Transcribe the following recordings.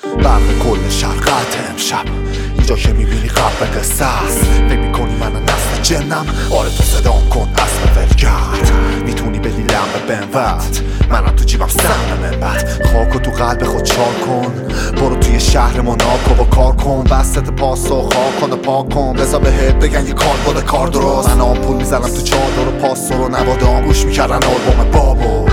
برق کل شرقت امشب اینجا که میبینی قبل قصه است. فکر میکنی من نسل جنم؟ آره تو صدام کن اسم ولگرد. میتونی بدی لمب بنوت منم تو جیبم سهم منبت. خاکو تو قلب خود چار کن، برو توی شهر موناکو و کار کن. وسط پاسو خاک کن و پاک کن، بذار بهت بگن یه کار بوده کار درست. من آمپول میزنم تو چادر و پاسو رو نوادام گوش میکردن آلبوم بابو.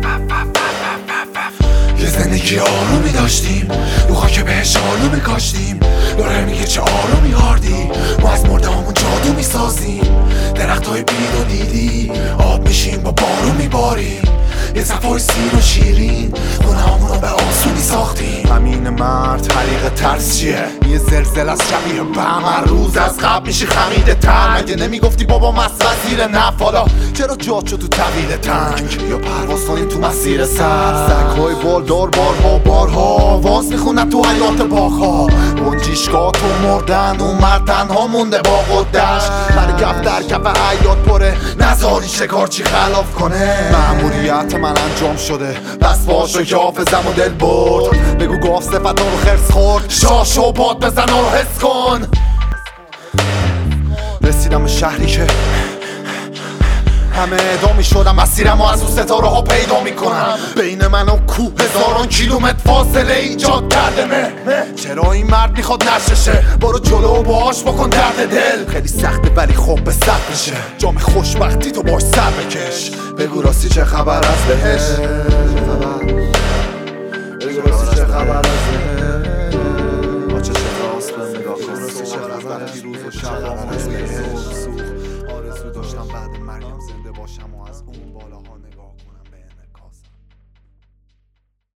یه زندگی آرومی داشتیم رو خاک بهش آلو میکاشتیم. داره میگه چه آرومی هاردی، ما از مرده همون جادو میسازیم. درخت های بید و دیدی آب میشیم با بارو میباریم. یه صفای سیر و شیرین خونه همون رو به آسونی ساختیم. همین مرد حریق ترس چیه؟ یه زلزل از شبیه بهم هر روز از قبل میشی خمیده تر. مگه نمیگفتی بابا مست وزیر نفت؟ حالا چرا جات شد تو طویل تنگ یا پرواز کنیم تو مسیر سر؟ سگهای بالدار بارها واس میخونن تو حیات باغ‌ها. گنجیشگاه تو مردن اومد تنها مونده با قدش. مرکب در کف حیات پره نذاری شکارچی خلاف کنه. مأموریت من انجام شده بس باشو که حافظم و دل برد. بگو گاف صفت رو خرس خورد، شاش و باد بزن رو حس کن. رسیدم به شهری که همه ادامی شدم، مسیرم و از اون ستاره ها پیدا میکنم. بین من و کوه هزاران کیلومتر فاصله ایجاد کرده مه. چرا این مرد میخواد نششه؟ برو جلو و باهاش بکن درد دل. خیلی سخته ولی خوب به سر میشه، جام خوشبختی تو باش سر بکش. بگو راستی چه خبر از بهش؟